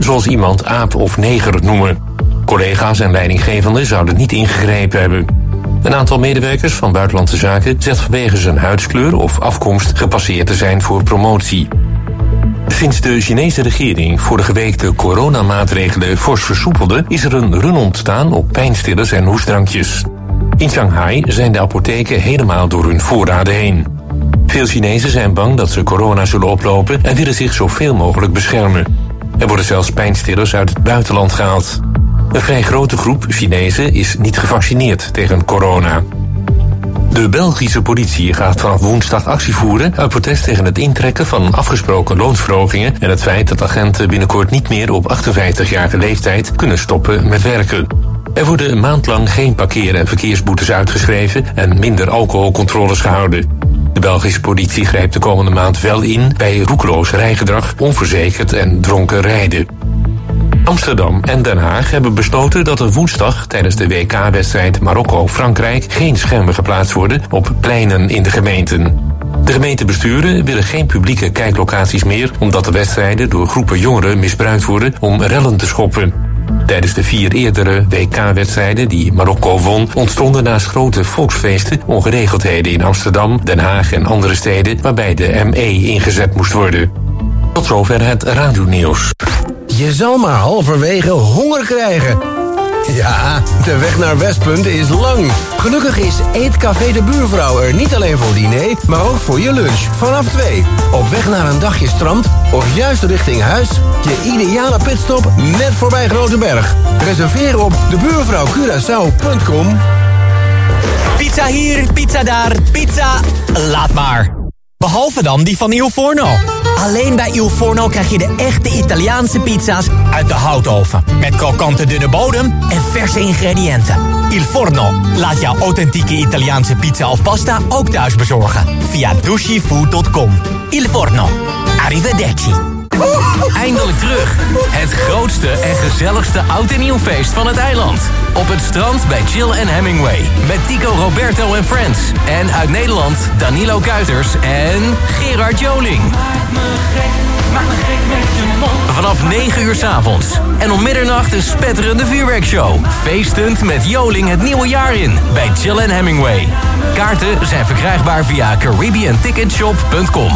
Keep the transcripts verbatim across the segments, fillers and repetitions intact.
zoals iemand aap of neger noemen. Collega's en leidinggevenden zouden niet ingegrepen hebben. Een aantal medewerkers van Buitenlandse Zaken zegt vanwege zijn huidskleur of afkomst gepasseerd te zijn voor promotie. Sinds de Chinese regering vorige week de coronamaatregelen fors versoepelde, is er een run ontstaan op pijnstillers en hoestdrankjes. In Shanghai zijn de apotheken helemaal door hun voorraden heen. Veel Chinezen zijn bang dat ze corona zullen oplopen en willen zich zoveel mogelijk beschermen. Er worden zelfs pijnstillers uit het buitenland gehaald. Een vrij grote groep Chinezen is niet gevaccineerd tegen corona. De Belgische politie gaat vanaf woensdag actie voeren uit protest tegen het intrekken van afgesproken loonsverhogingen en het feit dat agenten binnenkort niet meer op achtenvijftigjarige leeftijd kunnen stoppen met werken. Er worden een maand lang geen parkeer- en verkeersboetes uitgeschreven en minder alcoholcontroles gehouden. De Belgische politie grijpt de komende maand wel in bij roekeloos rijgedrag, onverzekerd en dronken rijden. Amsterdam en Den Haag hebben besloten dat er woensdag tijdens de W K-wedstrijd Marokko-Frankrijk geen schermen geplaatst worden op pleinen in de gemeenten. De gemeentebesturen willen geen publieke kijklocaties meer, omdat de wedstrijden door groepen jongeren misbruikt worden om rellen te schoppen. Tijdens de vier eerdere W K-wedstrijden die Marokko won, ontstonden naast grote volksfeesten ongeregeldheden in Amsterdam, Den Haag en andere steden waarbij de M E ingezet moest worden. Tot zover het radionieuws. Je zal maar halverwege honger krijgen. Ja, de weg naar Westpunt is lang. Gelukkig is Eetcafé de Buurvrouw er niet alleen voor diner, maar ook voor je lunch. Vanaf twee. Op weg naar een dagje strand of juist richting huis. Je ideale pitstop net voorbij Groteberg. Reserveer op de buurvrouw curaçao punt com. Pizza hier, pizza daar, pizza... Laat maar. Behalve dan die van Il Forno. Alleen bij Il Forno krijg je de echte Italiaanse pizza's uit de houtoven. Met krokante dunne bodem en verse ingrediënten. Il Forno laat jouw authentieke Italiaanse pizza of pasta ook thuis bezorgen. Via dushifood punt com. Il Forno. Arrivederci. Eindelijk terug. Het grootste en gezelligste oud en nieuwfeest van het eiland. Op het strand bij Chill en Hemingway. Met Tico Roberto en Friends. En uit Nederland Danilo Kuiters en Gerard Joling. Maak me gek, maak me gek met je mond. Vanaf negen uur 's avonds. En om middernacht een spetterende vuurwerkshow. Feestend met Joling het nieuwe jaar in. Bij Chill en Hemingway. Kaarten zijn verkrijgbaar via caribbean ticketshop punt com.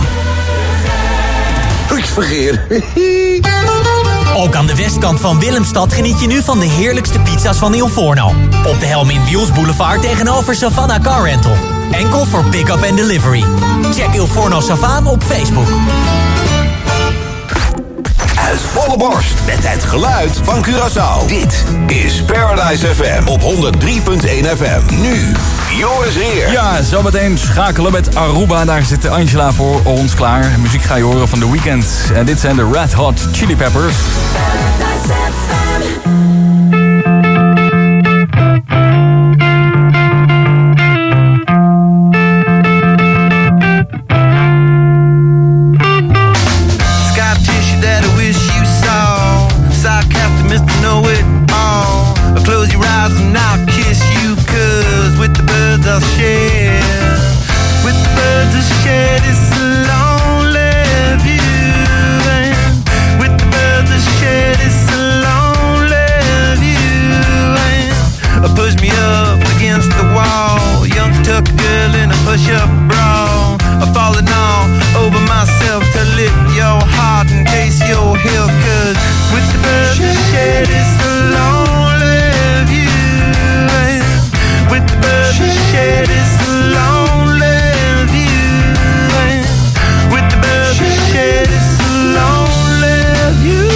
Ik vergeer. Ook aan de westkant van Willemstad geniet je nu van de heerlijkste pizza's van Il Forno. Op de Helmin Wiels Boulevard tegenover Savannah Car Rental. Enkel voor pick-up en delivery. Check Il Forno Savaan op Facebook. Uit volle borst met het geluid van Curaçao. Dit is Paradise F M op honderd drie punt één F M. Nu, Joris Heer. Ja, zometeen schakelen met Aruba. Daar zit Angela voor ons klaar. Muziek ga je horen van The Weeknd. En dit zijn de Red Hot Chili Peppers. Paradise F M. Push-up bra, I'm falling all over myself to lift your heart in case you're here. Cause with the birds that shed, it's a lonely view. And with the birds that shed, it's a lonely view. And with the birds that shed, it's a lonely view.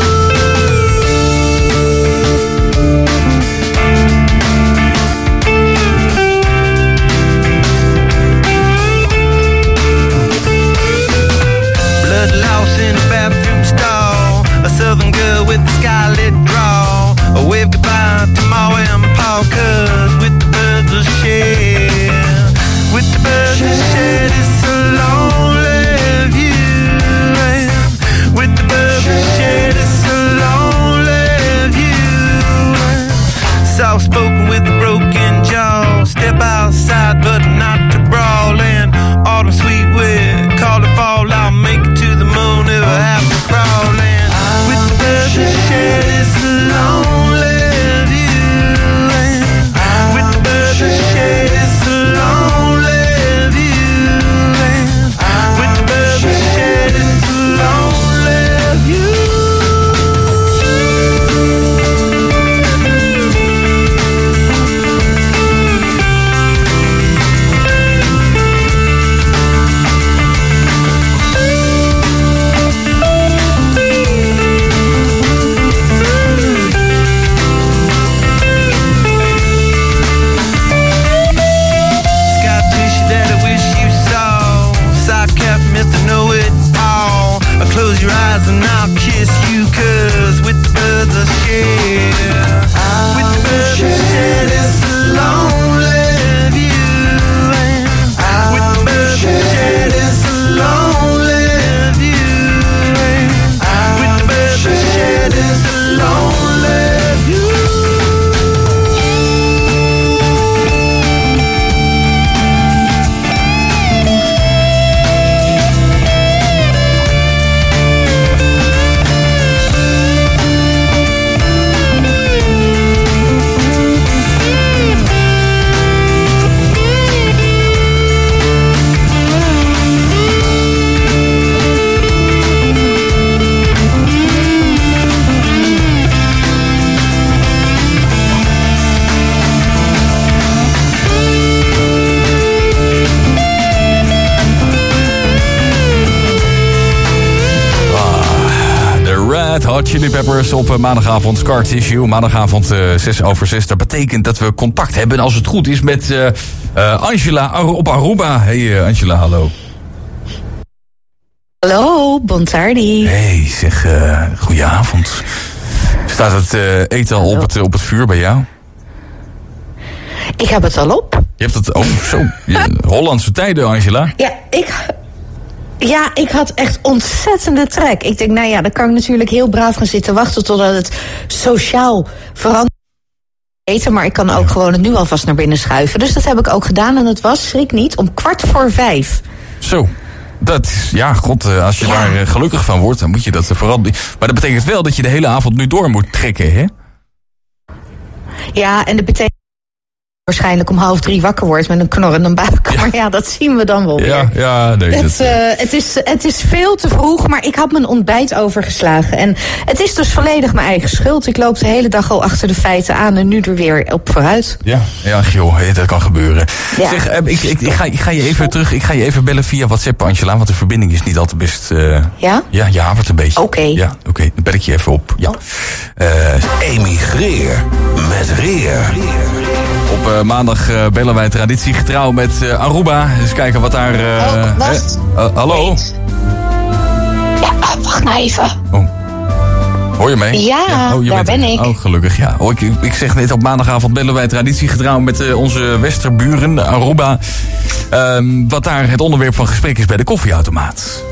Southern girl with the scarlet draw. A wave goodbye to Ma and Pa. Cause with the birds of shed, with the birds of shed, it's a lonely view. And with the birds of shed, it's a lonely view. Soft spoken with a broken jaw. Step outside but not to brawl. And autumn sweet wind, call it fall. I'll make it to the moon if I have to crawl. And with the birds Chili Peppers op uh, maandagavond. Scar Tissue, maandagavond uh, zes over zes. Dat betekent dat we contact hebben, als het goed is, met uh, uh, Angela Ar- op Aruba. Hey uh, Angela, hallo. Hallo, bon tardi. Hey, zeg, uh, goedenavond. Staat het uh, eten al op het, op het vuur bij jou? Ik heb het al op. Je hebt het, oh zo, je, Hollandse tijden, Angela. Ja, ik... Ja, ik had echt ontzettende trek. Ik denk, nou ja, dan kan ik natuurlijk heel braaf gaan zitten wachten totdat het sociaal verandert. Eten, maar ik kan ook gewoon het nu alvast naar binnen schuiven. Dus dat heb ik ook gedaan en het was, schrik niet, om kwart voor vijf. Zo, dat is, ja, god, als je ja. daar gelukkig van wordt, dan moet je dat vooral... Maar dat betekent wel dat je de hele avond nu door moet trekken, hè? Ja, en dat betekent... waarschijnlijk om half drie wakker wordt met een knorrende buik. Ja. Maar ja, dat zien we dan wel weer. Ja, ja, nee, het, dat... uh, het, is, het is veel te vroeg, maar ik had mijn ontbijt overgeslagen. En het is dus volledig mijn eigen schuld. Ik loop de hele dag al achter de feiten aan en nu er weer op vooruit. Ja, ja joh, dat kan gebeuren. Ja. Zeg, ik, ik, ik, ga, ik ga je even terug, ik ga je even bellen via WhatsApp, Angela, want de verbinding is niet altijd best... Uh... Ja? Ja, ja, wat een beetje. Oké. Okay. Ja, oké, okay. Dan bel ik je even op. Ja. Uh, Emigreer met Reer. Op uh, maandag uh, bellen wij traditiegetrouw met uh, Aruba. Dus kijken wat daar... Uh, oh, wacht. Uh, hallo? Wait. Ja, wacht nou even. Oh. Hoor je mee? Ja, ja. Oh, je daar bent ben ik. Oh, gelukkig, ja. Oh, ik, ik zeg net, op maandagavond bellen wij traditiegetrouw met uh, onze westerburen, Aruba. Um, wat daar het onderwerp van gesprek is bij de koffieautomaat.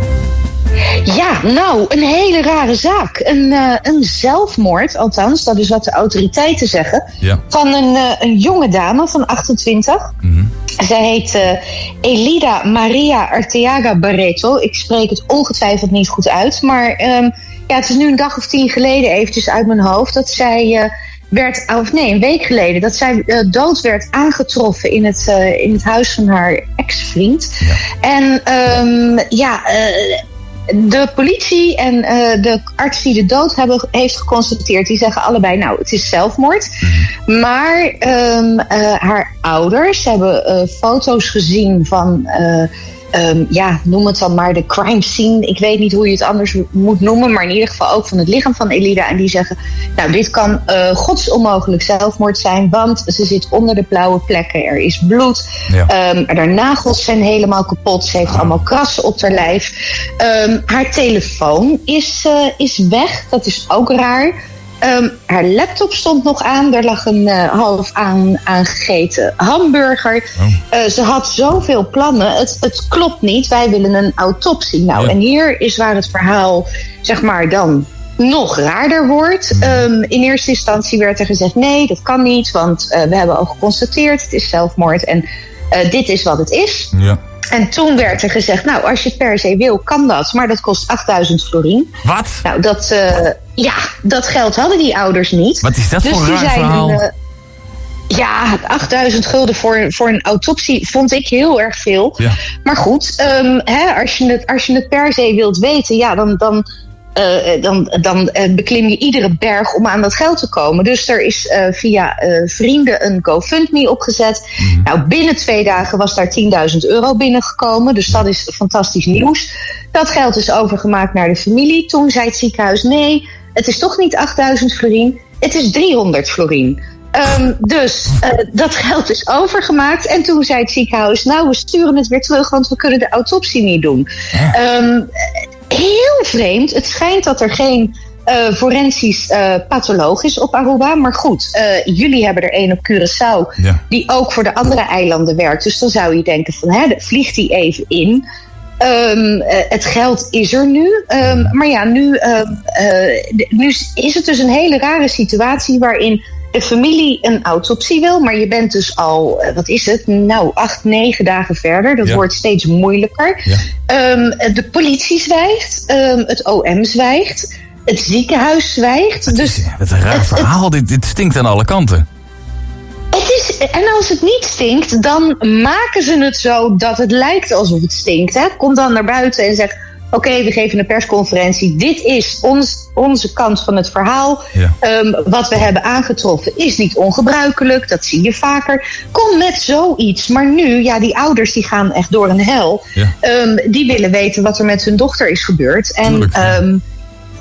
Ja, nou, een hele rare zaak. Een, uh, een zelfmoord, althans, dat is wat de autoriteiten zeggen. Ja. Van een, uh, een jonge dame van achtentwintig. Mm-hmm. Zij heet uh, Elida Maria Arteaga Barreto. Ik spreek het ongetwijfeld niet goed uit. Maar um, ja, het is nu een dag of tien geleden eventjes uit mijn hoofd... dat zij uh, werd, of nee, een week geleden... dat zij uh, dood werd aangetroffen in het, uh, in het huis van haar ex-vriend. Ja. En um, ja... Uh, de politie en uh, de arts die de dood hebben heeft geconstateerd... die zeggen allebei, nou, het is zelfmoord. Mm-hmm. Maar um, uh, haar ouders hebben uh, foto's gezien van... Uh, Um, ja, noem het dan maar de crime scene. Ik weet niet hoe je het anders moet noemen... maar in ieder geval ook van het lichaam van Elida. En die zeggen, nou, dit kan uh, godsonmogelijk zelfmoord zijn... want ze zit onder de blauwe plekken. Er is bloed. Ja. Um, haar nagels zijn helemaal kapot. Ze heeft ah. allemaal krassen op haar lijf. Um, haar telefoon is, uh, is weg. Dat is ook raar. Um, haar laptop stond nog aan. Er lag een uh, half aan, aangegeten hamburger. Oh. Uh, ze had zoveel plannen. Het, het klopt niet. Wij willen een autopsie. Nou, ja. En hier is waar het verhaal, zeg maar, dan nog raarder wordt. Um, in eerste instantie werd er gezegd, nee, dat kan niet. Want uh, we hebben al geconstateerd, het is zelfmoord. En uh, dit is wat het is. Ja. En toen werd er gezegd, nou, als je het per se wil, kan dat. Maar dat kost achtduizend florien. Wat? Nou, dat, uh, ja, dat geld hadden die ouders niet. Wat is dat dus voor een raar zeiden, verhaal? Uh, ja, achtduizend gulden voor, voor een autopsie vond ik heel erg veel. Ja. Maar goed, um, hè, als, je het, als je het per se wilt weten, ja, dan... dan Uh, dan, dan uh, beklim je iedere berg om aan dat geld te komen. Dus er is uh, via uh, vrienden een GoFundMe opgezet. Mm. Nou, binnen twee dagen was daar tienduizend euro binnengekomen. Dus dat is fantastisch nieuws. Dat geld is overgemaakt naar de familie. Toen zei het ziekenhuis, nee, het is toch niet achtduizend florien. Het is driehonderd florien. Um, dus uh, dat geld is overgemaakt. En toen zei het ziekenhuis, nou, we sturen het weer terug, want we kunnen de autopsie niet doen. Um, Heel vreemd. Het schijnt dat er geen uh, forensisch uh, patholoog is op Aruba. Maar goed, uh, jullie hebben er één op Curaçao... Ja. die ook voor de andere eilanden werkt. Dus dan zou je denken van, hè, vliegt die even in. Um, uh, het geld is er nu. Um, maar ja, nu, uh, uh, nu is het dus een hele rare situatie... waarin de familie een autopsie wil... maar je bent dus al, wat is het, nou, acht, negen dagen verder. Dat ja. wordt steeds moeilijker. Ja. Um, de politie zwijgt, um, het O M zwijgt, het ziekenhuis zwijgt. Wat dus is, wat een raar het, verhaal, het, dit, dit stinkt aan alle kanten. Het is, en als het niet stinkt, dan maken ze het zo dat het lijkt alsof het stinkt. Hè? Komt dan naar buiten en zegt... Oké, okay, we geven een persconferentie. Dit is ons, onze kant van het verhaal. Ja. Um, wat we hebben aangetroffen is niet ongebruikelijk. Dat zie je vaker. Kom met zoiets. Maar nu, ja, die ouders die gaan echt door een hel. Ja. Um, die willen weten wat er met hun dochter is gebeurd. En Tuurlijk, ja. um,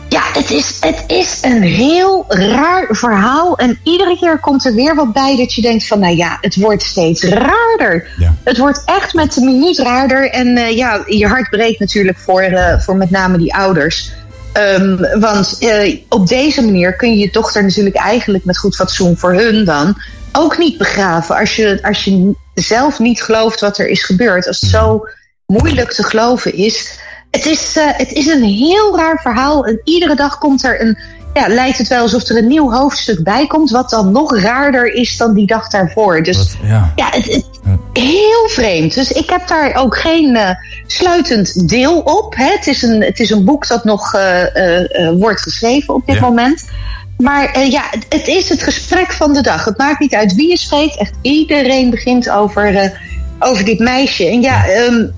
Ja, het is, het is een heel raar verhaal. En iedere keer komt er weer wat bij dat je denkt van... nou ja, het wordt steeds raarder. Ja. Het wordt echt met de minuut raarder. En uh, ja, je hart breekt natuurlijk voor, uh, voor met name die ouders. Um, want uh, op deze manier kun je je dochter natuurlijk eigenlijk met goed fatsoen voor hun dan... ook niet begraven. Als je, als je zelf niet gelooft wat er is gebeurd. Als het zo moeilijk te geloven is... Het is, uh, het is een heel raar verhaal. En iedere dag komt er een... Ja, lijkt het wel alsof er een nieuw hoofdstuk bij komt... wat dan nog raarder is dan die dag daarvoor. Dus wat, ja, ja het, het, heel vreemd. Dus ik heb daar ook geen uh, sluitend deel op. Hè. Het, is een, het is een boek dat nog uh, uh, uh, wordt geschreven op dit ja. moment. Maar uh, ja, het, het is het gesprek van de dag. Het maakt niet uit wie je spreekt. Echt iedereen begint over, uh, over dit meisje. En ja... Um,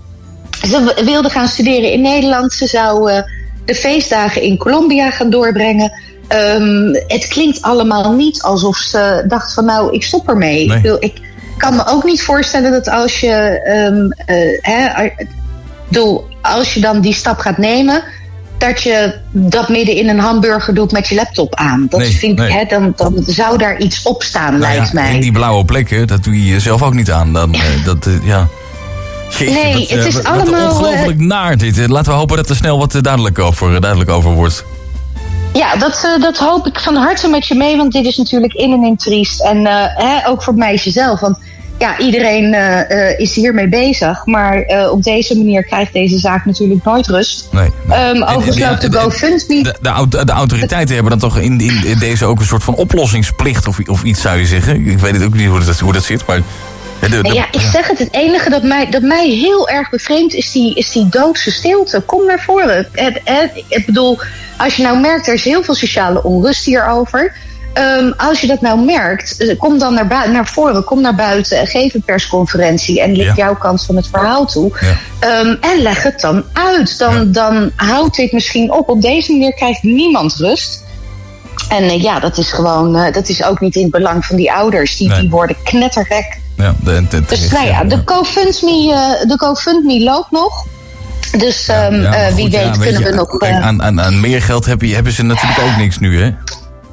Ze wilde gaan studeren in Nederland. Ze zou uh, de feestdagen in Colombia gaan doorbrengen. Um, het klinkt allemaal niet alsof ze dacht van nou, ik stop ermee. Nee. Ik, wil, ik kan me ook niet voorstellen dat als je, um, uh, hè, bedoel, als je dan die stap gaat nemen... dat je dat midden in een hamburger doet met je laptop aan. Dat nee, vind nee. ik, hè, dan, dan zou daar iets op staan, nou lijkt ja, mij. En die blauwe plekken, dat doe je zelf ook niet aan. Dan, uh, dat, uh, ja... Jeetje, nee, wat, het is wat, allemaal... Wat ongelooflijk uh, naar dit. Laten we hopen dat er snel wat duidelijk over, duidelijk over wordt. Ja, dat, uh, dat hoop ik van harte met je mee. Want dit is natuurlijk in en in triest. En uh, hè, ook voor het meisje zelf. Want ja, iedereen uh, uh, is hiermee bezig. Maar uh, op deze manier krijgt deze zaak natuurlijk nooit rust. Nee, nee. Um, overigens ja, loopt de, de GoFundMe... De, de, de, de autoriteiten hebben dan toch in, in, in deze ook een soort van oplossingsplicht of, of iets, zou je zeggen. Ik weet het ook niet hoe dat, hoe dat zit, maar... De, de, ja, ik zeg het, het enige dat mij, dat mij heel erg bevreemdt is die, is die doodse stilte. Kom naar voren. Het, het, ik bedoel, als je nou merkt, er is heel veel sociale onrust hierover. Um, als je dat nou merkt, kom dan naar, bui- naar voren, kom naar buiten en geef een persconferentie en leg ja. jouw kant van het verhaal toe. Ja. Um, en leg het dan uit. Dan, ja. dan houdt dit misschien op. Op deze manier krijgt niemand rust. En uh, ja, dat is gewoon, uh, dat is ook niet in het belang van die ouders. Die, nee. die worden knettergek. Ja, de, de, de, dus nou ja, de GoFundMe, uh, de GoFundMe loopt nog. Dus um, ja, ja, uh, wie goed, weet ja, kunnen je, we nog... Kijk, uh, aan, aan, aan meer geld heb je, hebben ze natuurlijk ook niks nu, hè?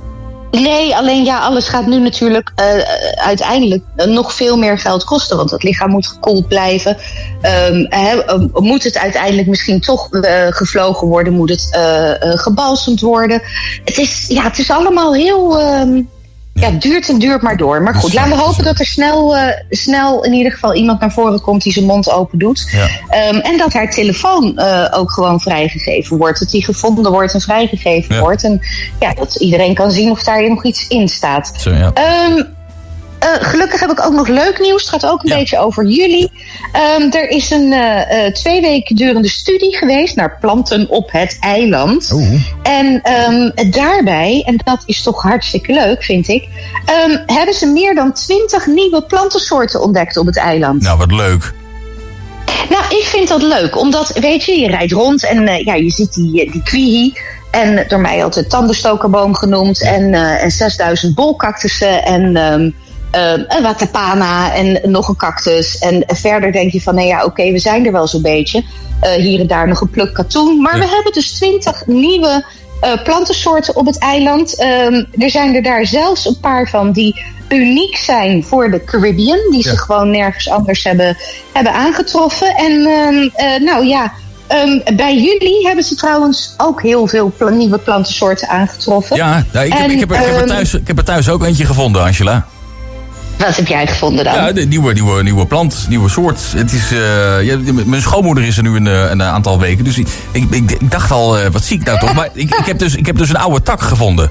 Nee, alleen ja, alles gaat nu natuurlijk uh, uiteindelijk uh, nog veel meer geld kosten. Want het lichaam moet gekoeld blijven. Um, he, um, moet het uiteindelijk misschien toch uh, gevlogen worden? Moet het uh, uh, gebalsemd worden? Het is, ja, het is allemaal heel... Um, Ja, het duurt en duurt maar door. Maar goed, laten we hopen dat er snel, uh, snel in ieder geval iemand naar voren komt die zijn mond open doet. Ja. Um, en dat haar telefoon uh, ook gewoon vrijgegeven wordt. Dat die gevonden wordt en vrijgegeven ja. wordt. En ja, dat iedereen kan zien of daar nog iets in staat. Zo, ja. um, Uh, gelukkig heb ik ook nog leuk nieuws. Het gaat ook een ja. beetje over jullie. Um, er is een uh, uh, twee weken durende studie geweest naar planten op het eiland. Oeh. En um, daarbij, en dat is toch hartstikke leuk, vind ik, um, hebben ze meer dan twintig nieuwe plantensoorten ontdekt op het eiland. Nou, wat leuk. Nou, ik vind dat leuk, omdat, weet je, je rijdt rond en uh, ja, je ziet die, die kwihi. En door mij altijd tandenstokerboom genoemd. En, uh, en zesduizend bolcactussen en... Um, Uh, een watapana en nog een cactus. En verder denk je van, nou ja, oké, okay, we zijn er wel zo'n beetje. Uh, hier en daar nog een pluk katoen. Maar ja. we hebben dus twintig nieuwe uh, plantensoorten op het eiland. Um, er zijn er daar zelfs een paar van die uniek zijn voor de Caribbean. Die ja. ze gewoon nergens anders hebben, hebben aangetroffen. En um, uh, nou ja... Um, bij jullie hebben ze trouwens ook heel veel pl- nieuwe plantensoorten aangetroffen. Ja, nou, ik, heb, en, ik, heb, ik, heb er thuis, ik heb er thuis ook eentje gevonden, Angela. Wat heb jij gevonden dan? Ja, de nieuwe, nieuwe, nieuwe plant, nieuwe soort. Het is, uh, ja, mijn schoonmoeder is er nu een, een aantal weken. Dus ik, ik, ik dacht al, uh, wat zie ik nou toch? Maar ik, ik, heb dus, ik heb dus een oude tak gevonden.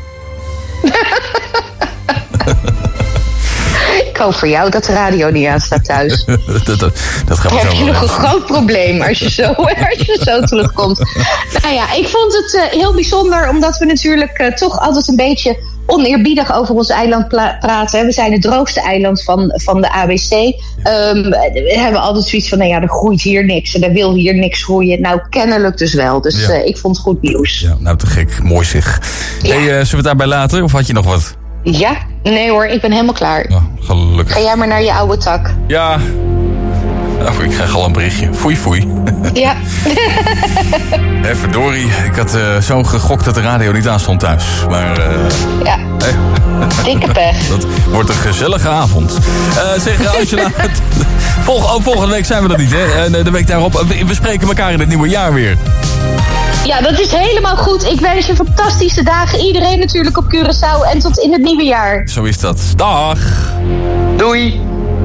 Ik hoop voor jou dat de radio niet aanstaat thuis. dat, dat, dat gaat Dan heb je nog een groot probleem als je, zo, als je zo terugkomt. Nou ja, ik vond het uh, heel bijzonder, omdat we natuurlijk uh, toch altijd een beetje oneerbiedig over ons eiland pla- praten. We zijn het droogste eiland van, van de A B C. Um, we hebben altijd zoiets van, nou ja, er groeit hier niks en er wil hier niks groeien. Nou, kennelijk dus wel. Dus ja. uh, ik vond het goed nieuws. Ja, nou, te gek. Mooi zeg. Ja. Hey, uh, zullen we het daarbij laten of had je nog wat? Ja, nee hoor, ik ben helemaal klaar. Oh, gelukkig. Ga jij maar naar je oude tak. Ja. Nou, ik krijg al een berichtje. Foei, foei. Ja. Hé, verdorie. Ik had uh, zo gegokt dat de radio niet aan stond thuis. Maar... Uh, ja. Hey. Dikke pech. Dat wordt een gezellige avond. Uh, zeg Angela, volg, oh, volgende week zijn we er niet, hè? Uh, de week daarop. We, we spreken elkaar in het nieuwe jaar weer. Ja, dat is helemaal goed. Ik wens je fantastische dagen. Iedereen natuurlijk op Curaçao. En tot in het nieuwe jaar. Zo is dat. Dag. Doei.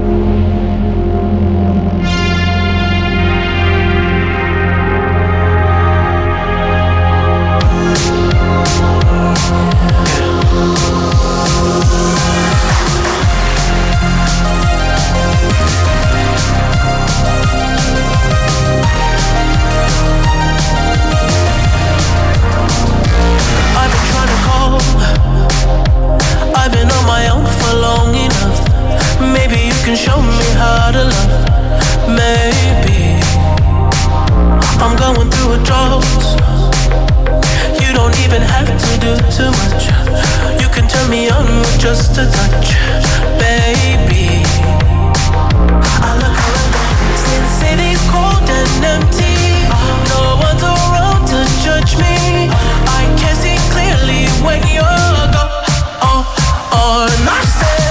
can show me how to love. Maybe I'm going through a drought. You don't even have to do too much. You can turn me on with just a touch, baby. I look around, since city's cold and empty, no one's around to judge me. I can see clearly when you're gone. Oh, oh, and I said,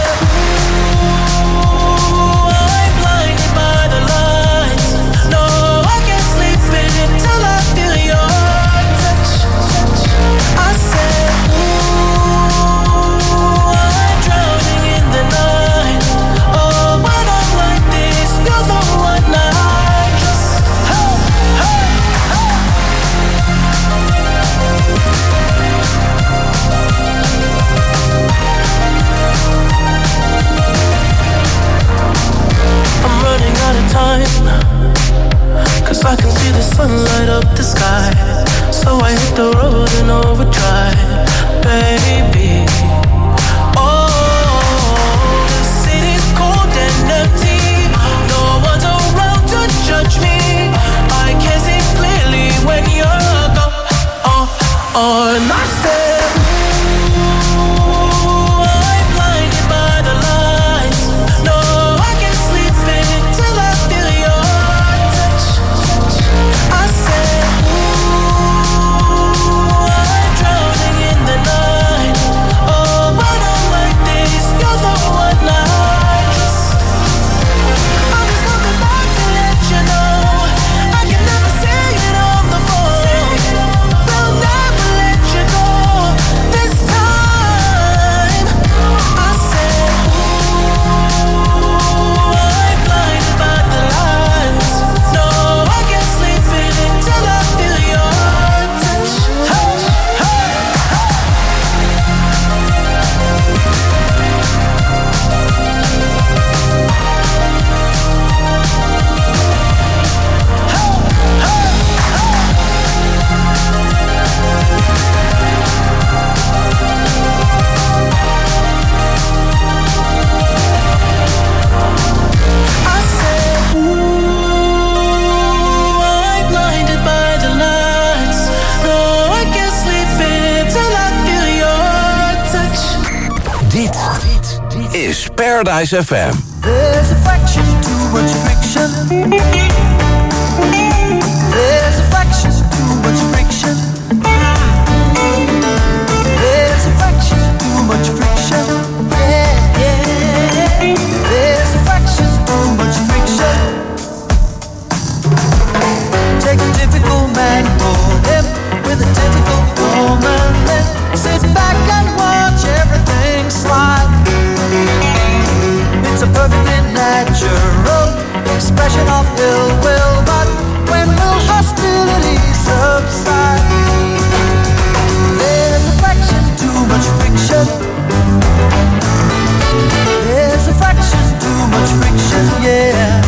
cause I can see the sun light up the sky. So I hit the road in overdrive, baby. Oh, the city's cold and empty. No one's around to judge me. I can see clearly when you're gone. Oh, oh, and I said, Paradise F M. There's a fraction too much friction. There's a fraction too much friction. There's a fraction too much friction. Yeah, yeah. There's a fraction too much friction. Take a typical man, roll him with a typical woman, then sit back and watch everything slide. It's a perfectly natural expression of ill will, but when will hostility subside? There's a fraction too much friction. There's a fraction too much friction, yeah.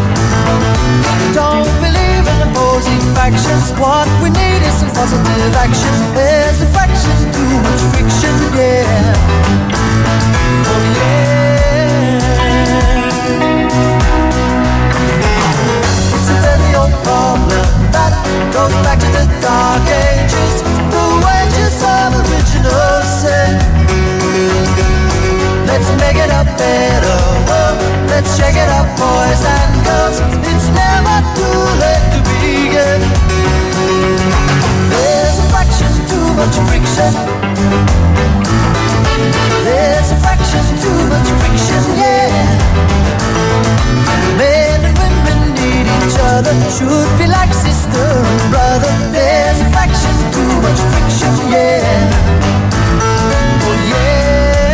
Don't believe in opposing factions. What we need is some positive action. There's a fraction too much friction, yeah. Oh yeah. Problem that goes back to the dark ages, the wages of original sin. Let's make it a better world. Let's shake it up, boys and girls. It's never too late to begin. much friction. There's a fraction too much friction, yeah. Men and women need each other, should be like sister and brother. There's a fraction too much friction, yeah. Oh yeah.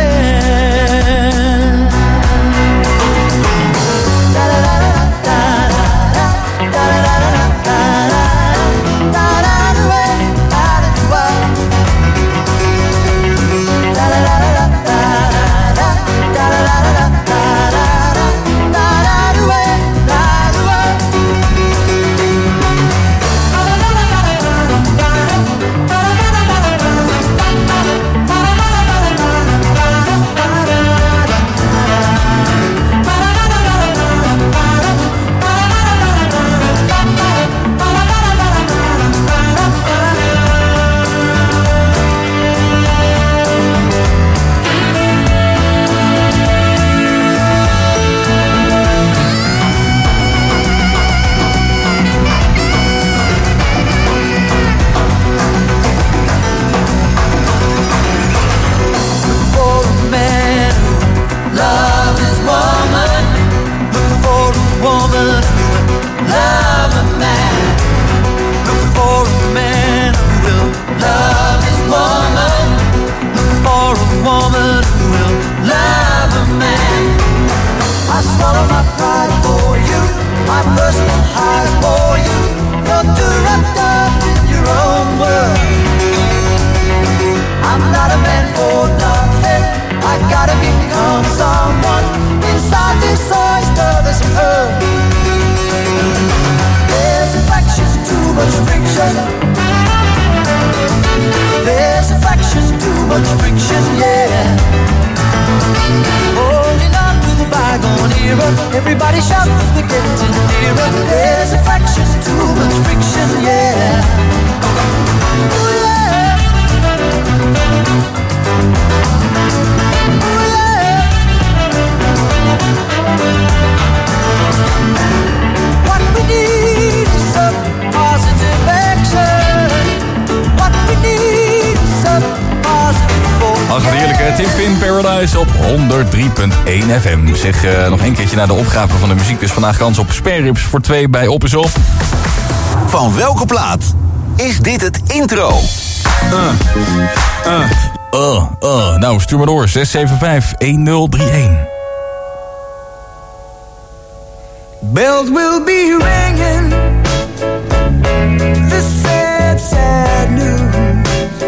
Da da da da da da da da da da da da da da da. Everybody shout 'cause we're getting nearer. There's a fraction too much friction, yeah. Ooh, yeah. Ooh, yeah. What we need is some positive action. What we need is some positive focus. Ach, wat heerlijk hè, Tim Finn Paradise op honderd drie punt één F M. Zeg uh, nog een keertje naar de opgave van de muziek. Dus vandaag kans op spare ribs voor twee bij Op is Op. Van welke plaat is dit het intro? Uh, uh, uh, uh. Nou, stuur maar door. zes zeven vijf een nul drie een. Bells will be ringing. This sad, sad news.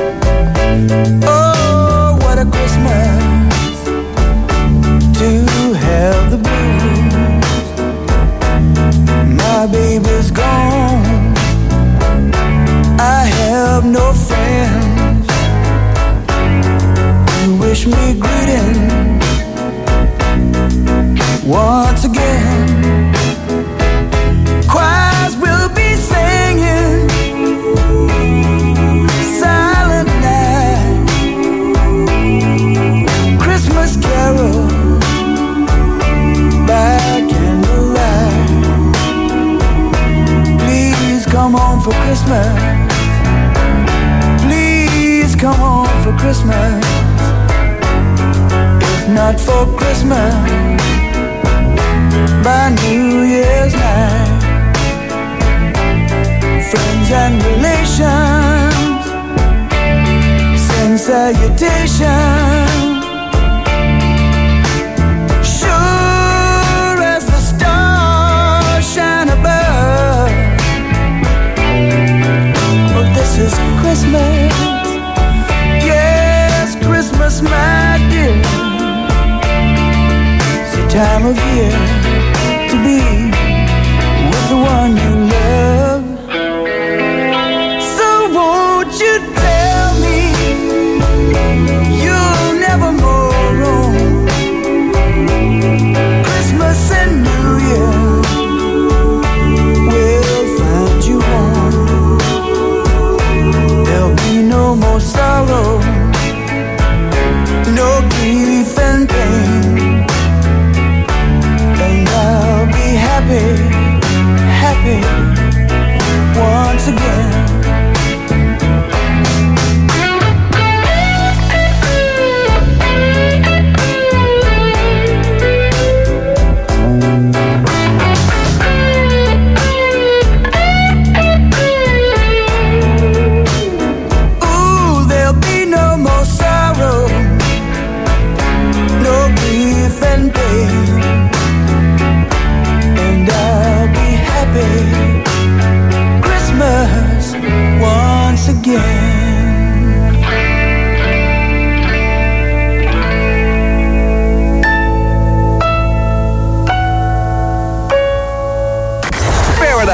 Oh, what a Christmas to have the blues. My baby's gone. I have no friends who wish me greetings once again. Choirs will be singing Silent Night, Christmas carol by candlelight. Please come home for Christmas. Please come home for Christmas. If not for Christmas, by New Year's night. Friends and relations send salutations. Sure as the stars shine above. Well, this is Christmas. Yes, Christmas, my dear. It's the time of year to be with the one you love. So won't you tell me you'll never go wrong? Christmas and New Year will find you home. There'll be no more sorrow, no grief and pain, and I'll be happy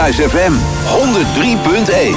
Paradise F M honderd drie punt één.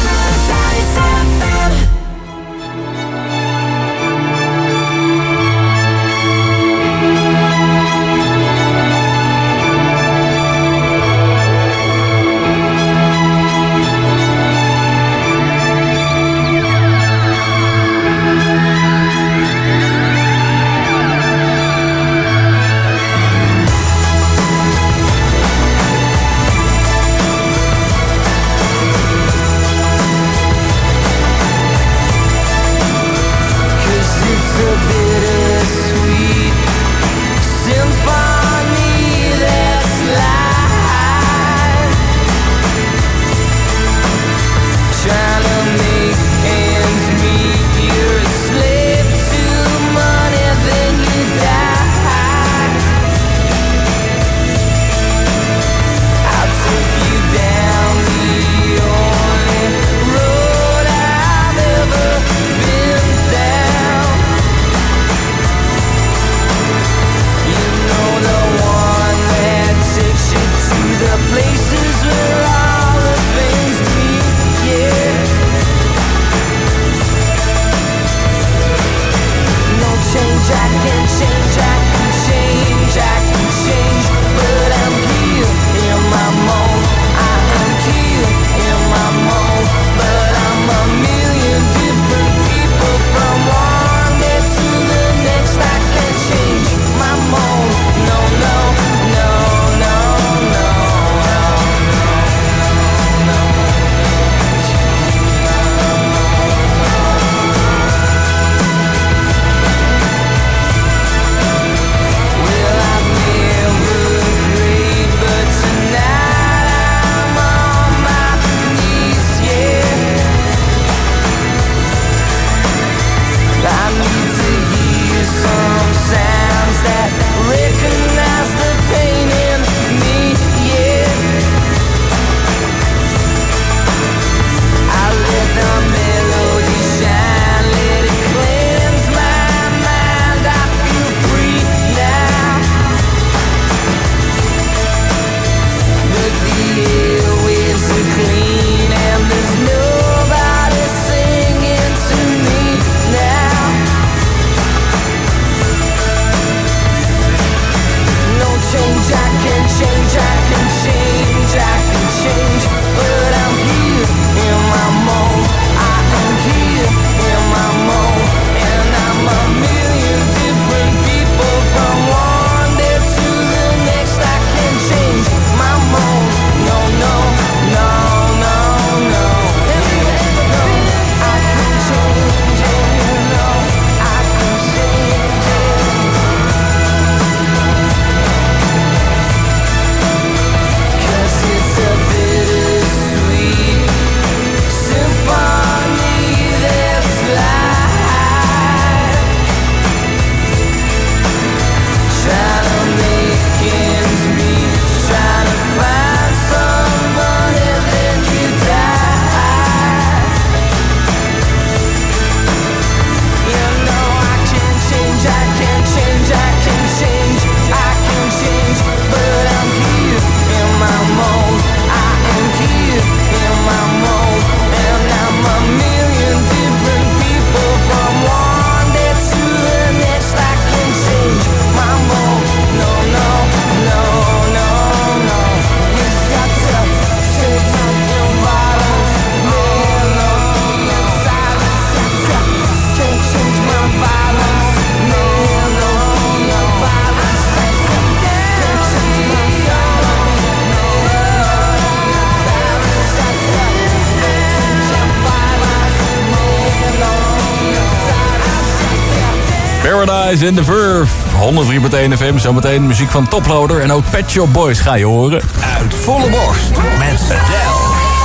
Paradise and the Verve. honderd drie punt één F M. Zometeen muziek van Toploader. En ook Pet Shop Boys ga je horen. Uit volle borst met Adele.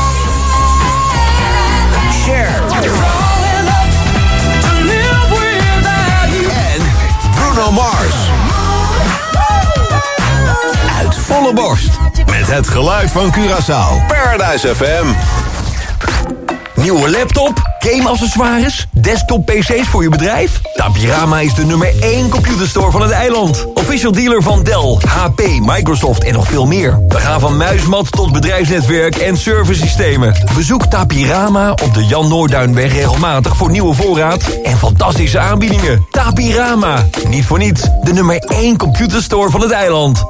Cher. En Bruno Mars. Uit volle borst met het geluid van Curaçao. Paradise F M. Nieuwe laptop? Game-accessoires? Desktop P C's voor je bedrijf? Tapirama is de nummer één computerstore van het eiland. Official dealer van Dell, H P, Microsoft en nog veel meer. We gaan van muismat tot bedrijfsnetwerk en servicesystemen. Bezoek Tapirama op de Jan Noorduinweg regelmatig voor nieuwe voorraad en fantastische aanbiedingen. Tapirama, niet voor niets, de nummer één computerstore van het eiland.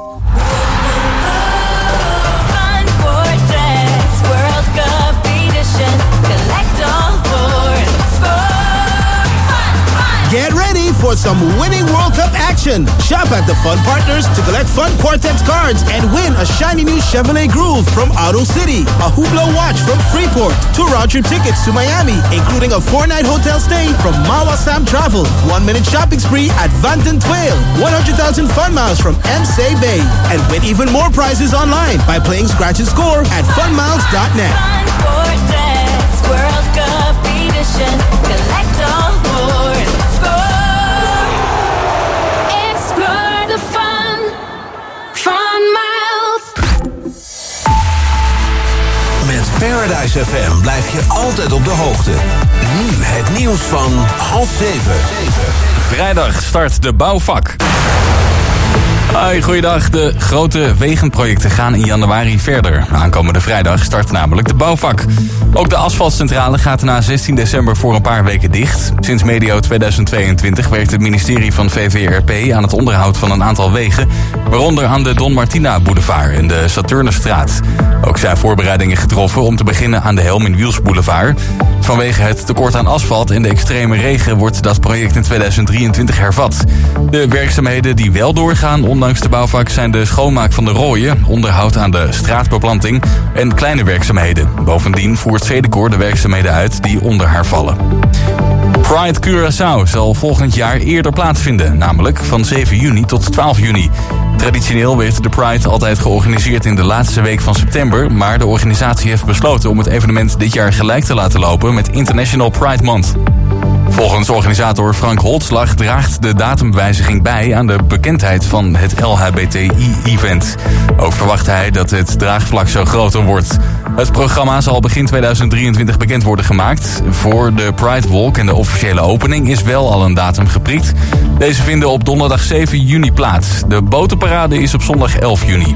Get ready for some winning World Cup action. Shop at the Fun Partners to collect Fun Quartet cards and win a shiny new Chevrolet Groove from Auto City, a Hublot watch from Freeport, two round-trip tickets to Miami, including a four-night hotel stay from Mawa Sam Travel, one-minute shopping spree at Vanton Twale, one hundred thousand fun miles from M C Bay, and win even more prizes online by playing Scratch and Score at fun miles dot net. Fun Quartets World Cup edition. Collect all for it. Paradise F M blijf je altijd op de hoogte. Nu het nieuws van half zeven. Vrijdag start de bouwvak. Hoi, goeiedag. De grote wegenprojecten gaan in januari verder. Aankomende vrijdag start namelijk de bouwvak. Ook de asfaltcentrale gaat na zestien december voor een paar weken dicht. Sinds medio tweeduizend tweeëntwintig werkt het ministerie van V V R P aan het onderhoud van een aantal wegen, waaronder aan de Don Martina Boulevard en de Saturnusstraat. Ook zijn voorbereidingen getroffen om te beginnen aan de Helmin Wiels Boulevard. Vanwege het tekort aan asfalt en de extreme regen wordt dat project in tweeduizend drieëntwintig hervat. De werkzaamheden die wel doorgaan ondanks de bouwvak zijn de schoonmaak van de rooien, onderhoud aan de straatbeplanting en kleine werkzaamheden. Bovendien voert Zedecor de werkzaamheden uit die onder haar vallen. Pride Curaçao zal volgend jaar eerder plaatsvinden, namelijk van zeven juni tot twaalf juni. Traditioneel werd de Pride altijd georganiseerd in de laatste week van september, maar de organisatie heeft besloten om het evenement dit jaar gelijk te laten lopen met International Pride Month. Volgens organisator Frank Holtslag draagt de datumwijziging bij aan de bekendheid van het L H B T I-event. Ook verwacht hij dat het draagvlak zo groter wordt. Het programma zal begin tweeduizend drieëntwintig bekend worden gemaakt. Voor de Pride Walk en de officiële opening is wel al een datum geprikt. Deze vinden op donderdag zeven juni plaats. De botenparade is op zondag elf juni.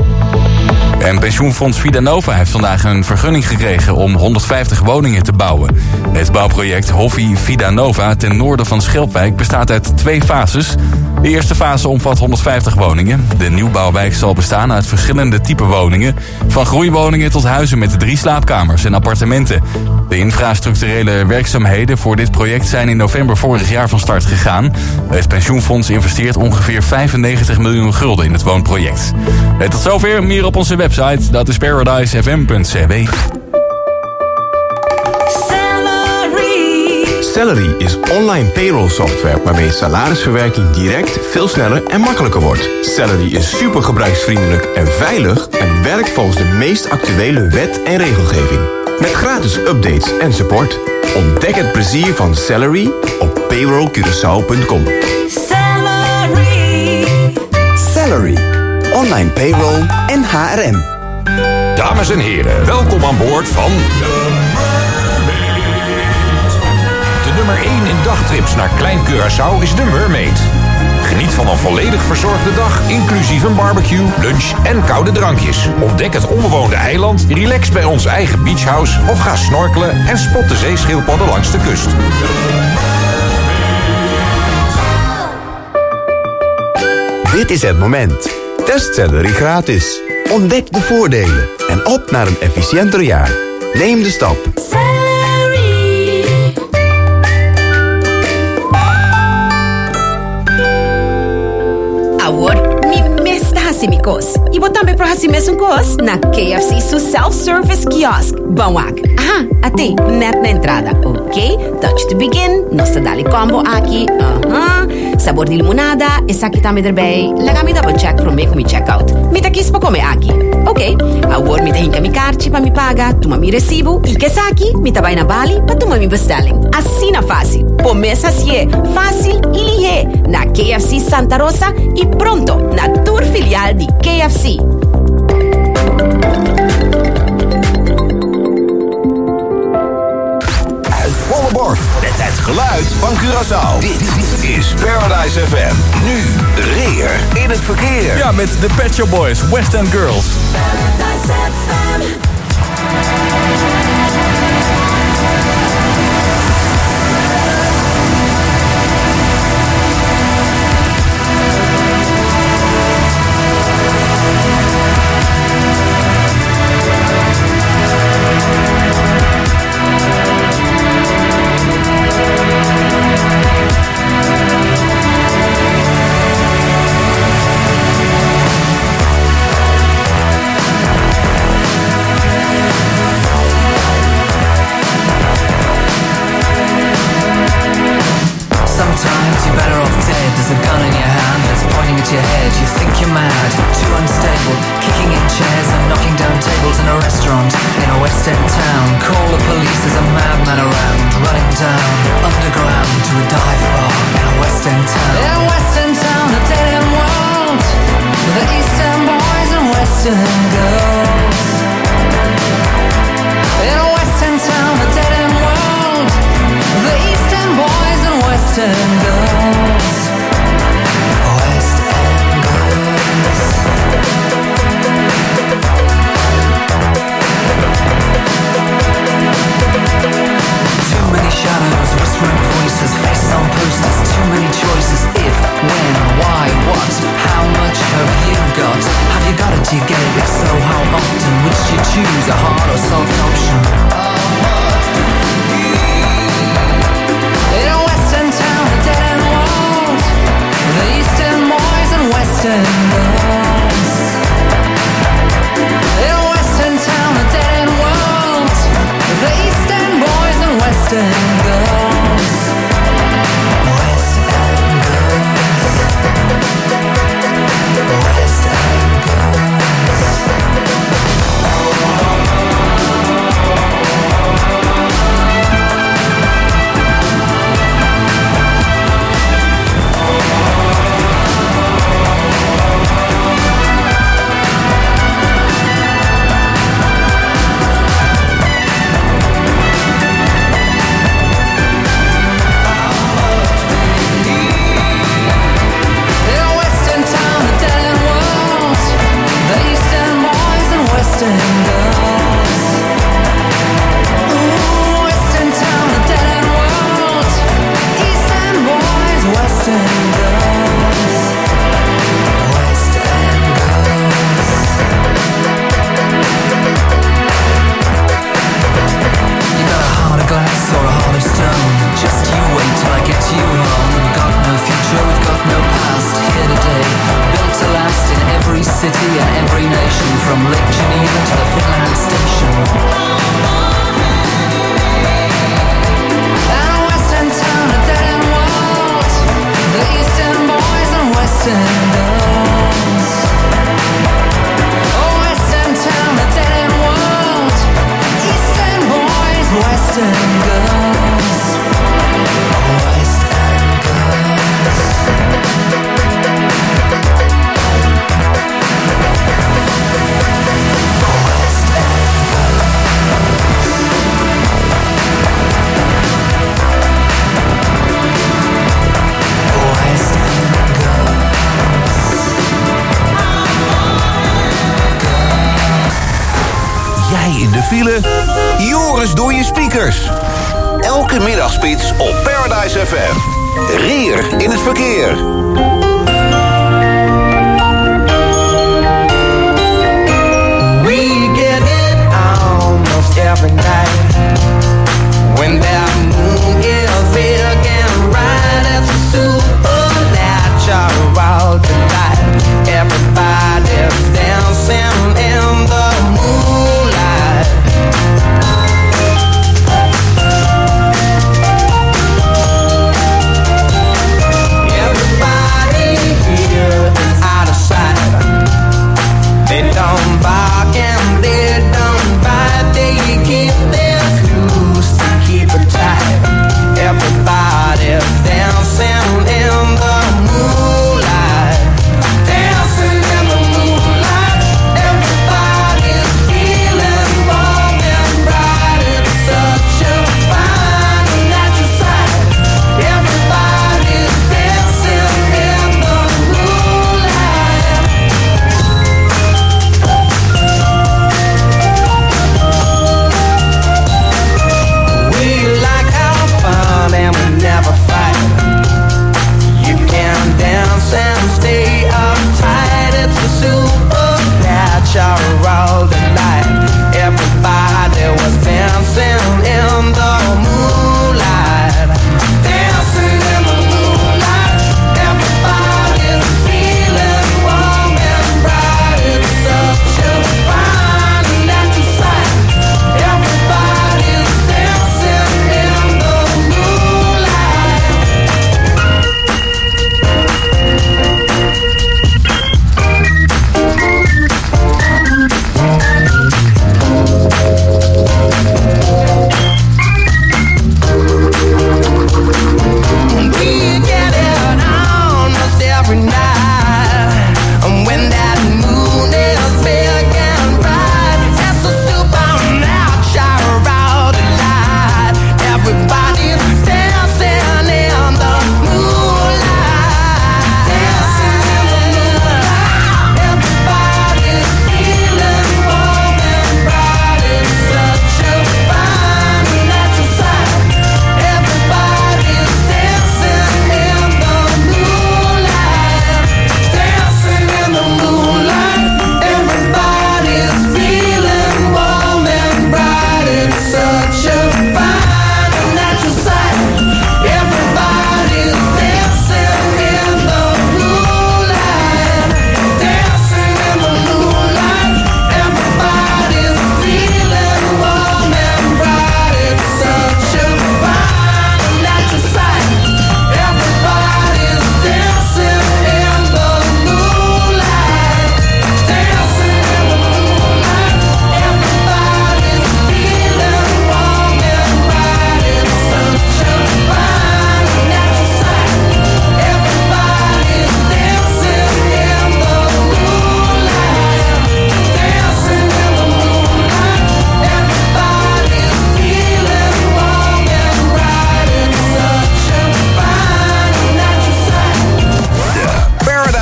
En pensioenfonds Vidanova heeft vandaag een vergunning gekregen om honderdvijftig woningen te bouwen. Het bouwproject Hoffie Vidanova ten noorden van Schelpwijk bestaat uit twee fases. De eerste fase omvat honderdvijftig woningen. De nieuwbouwwijk zal bestaan uit verschillende type woningen. Van groeiwoningen tot huizen met drie slaapkamers en appartementen. De infrastructurele werkzaamheden voor dit project zijn in november vorig jaar van start gegaan. Het pensioenfonds investeert ongeveer vijfennegentig miljoen gulden in het woonproject. En tot zover, meer op onze website, dat is paradise f m punt c w. Celery is online payroll software waarmee salarisverwerking direct, veel sneller en makkelijker wordt. Celery is super gebruiksvriendelijk en veilig en werkt volgens de meest actuele wet en regelgeving. Met gratis updates en support. Ontdek het plezier van Celery op payroll curaçao punt com. Celery. Celery. Online payroll en H R M. Dames en heren, welkom aan boord van de nummer één in dagtrips naar Klein Curaçao is de Mermaid. Geniet van een volledig verzorgde dag, inclusief een barbecue, lunch en koude drankjes. Ontdek het onbewoonde eiland, relax bij ons eigen beachhouse of ga snorkelen en spot de zeeschildpadden langs de kust. Dit is het moment. Test Celery gratis. Ontdek de voordelen en op naar een efficiënter jaar. Neem de stap. Awor, mi mesta hasimikos. E botambe pro hasimesukos na K F C su self-service kiosk. Banwak. Aha, ate, net na entrada. Ok, touch to begin. Nossa dali combo aqui. Aha. Sabor de limonada. Essa aqui também erbij. Laga mi double check pro me mi check out. Mi ta quis pa come aqui. Ok, awor mi ta hinka mi karti pa mi paga. Tuma mi recibo. E que saki, mi ta vai na Bali pa tuma mi bestelling. Assim na fácil. Pomesa sie. Fácil e lié. Na K F C Santa Rosa e pronto na tour filial di K F C. geluid van Curaçao. Dit is Paradise F M. Nu Reer in het verkeer. Ja, met de Pet Shop Boys, West End Girls. Paradise F M. Sometimes you're better off dead. There's a gun in your hand that's pointing at your head. You think you're mad, too unstable, kicking in chairs and knocking down tables in a restaurant in a West End town. Call the police, there's a madman around, running down underground to a dive bar in a West End town. In a West End town, a dead end world, the Eastern boys and Western girls. In a West End town, a dead end world, the Eastern boys and Western girls. West End girls. Too many shadows, whispering voices, faces on posters. Too many choices. If, when, why, what, how much have you got? Have you got it? Do you get it? If so, how often? Which do you choose? A hard or soft option? In a Western town, a dead end world, the Eastern boys and Western girls. In a Western town, a dead end world, the Eastern boys and Western girls. West End girls. West End girls. Western girls. Ooh, Western town, a dead end world. Eastern boys, Western girls. West End girls. You got a heart of glass or a heart of stone. Just you wait till I get you home. Got no future, we've got no past. Here today, built to last in every city and every nation, from Lake Geneva to the Finland station. And a Western town, a dead end world, the Eastern boys and Western girls. A Western town, a dead end world, Eastern boys, Western girls. West End girls. Jij in de file, Joris door je speakers. Elke middagspits op Paradise F M. Reer in het verkeer. We get it almost every night when that moon is big and bright. It's a supernatural delight. Everybody's dancing in the moonlight. Everybody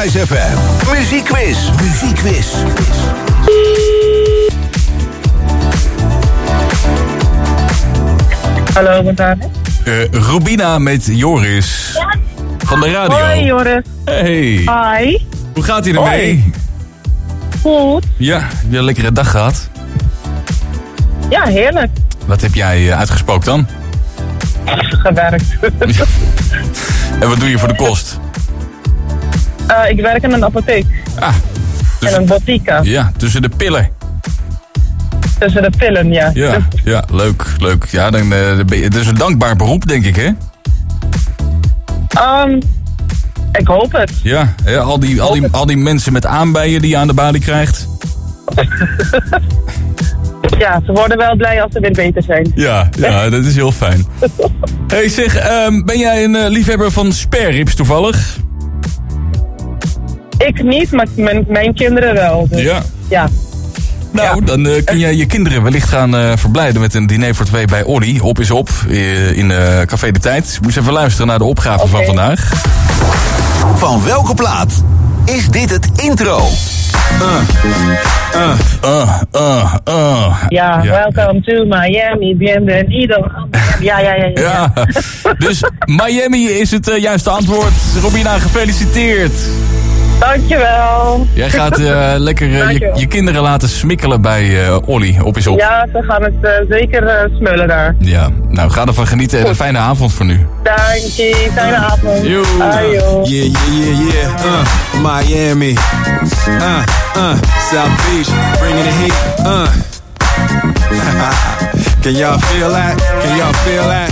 Paradise F M. Muziekquiz. Muziekquiz. Hallo, wat daar? Uh, Robina met Joris. Van de radio. Hoi Joris. Hey. Hi. Hoe gaat ie ermee? Hoi. Goed. Ja, heb je een lekkere dag gehad? Ja, heerlijk. Wat heb jij uh, uitgespookt dan? Gewerkt. En wat doe je voor de kost? Uh, ik werk in een apotheek. Ah. In een botica. Ja, tussen de pillen. Tussen de pillen, ja. Ja, ja leuk, leuk. Ja, dan, uh, ben je, het is een dankbaar beroep, denk ik, hè? Um, ik hoop het. Ja, ja al, die, al, die, al die mensen met aanbijen die je aan de balie krijgt. Ja, ze worden wel blij als ze weer beter zijn. Ja, ja, dat is heel fijn. Hey zeg, um, ben jij een uh, liefhebber van spareribs toevallig? Ik niet, maar mijn, mijn kinderen wel. Dus, ja. Ja. Nou, ja. dan uh, kun jij je kinderen wellicht gaan uh, verblijden met een diner voor twee bij Olly. Op is op, uh, in uh, Café de Tijd. Moest even luisteren naar de opgave okay. van vandaag. Van welke plaat is dit het intro? Uh, uh, uh, uh, uh. Ja, ja, welcome to Miami, bienvenido. Ja, ja, ja. ja. ja. Dus Miami is het uh, juiste antwoord. Robina, gefeliciteerd. Dankjewel. Jij gaat uh, lekker uh, je, je kinderen laten smikkelen bij uh, Olly, op is op. Ja, ze gaan het uh, zeker uh, smullen daar. Ja, nou ga ervan genieten en een fijne avond voor nu. Dank je, fijne uh, avond. Yo. Bye, yo. Yeah, yeah, yeah, yeah. Uh, Miami. Uh, uh, South Beach, bringing the heat. Uh. Can y'all feel that? Can y'all feel that?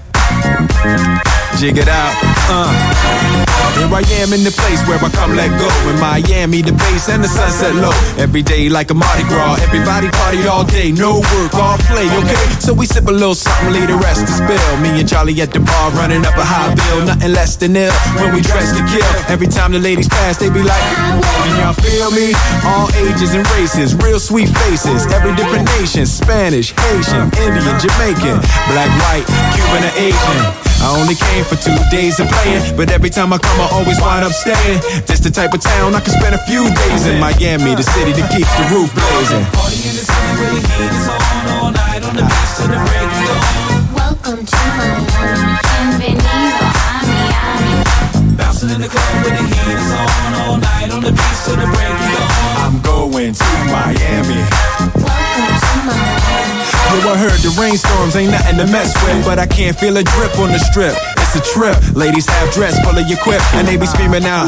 Jig it out. Uh. Here I am in the place where I come let go. In Miami, the bass and the sunset low. Every day like a Mardi Gras. Everybody party all day, no work, all play, okay? So we sip a little something, leave the rest to spill. Me and Charlie at the bar running up a high bill. Nothing less than ill when we dress to kill. Every time the ladies pass, they be like, can y'all feel me? All ages and races, real sweet faces. Every different nation, Spanish, Haitian, Indian, Jamaican, black, white, Cuban, or Asian. I only came for two days of playing, but every time I come I always wind up staying. This the type of town I can spend a few days in. Miami, the city that keeps the roof blazing. Party in the city where the heat is on, all night on the beach till the break of dawn. Welcome to Miami, bienvenido a Miami. Bouncing in the club where the heat is on, all night on the beach till the break of dawn. I'm going to Miami. Welcome to Miami. Yo, I heard the rainstorms ain't nothing to mess with, but I can't feel a drip on the strip. It's a trip. Ladies half dressed, full of your quip, and they be screaming out.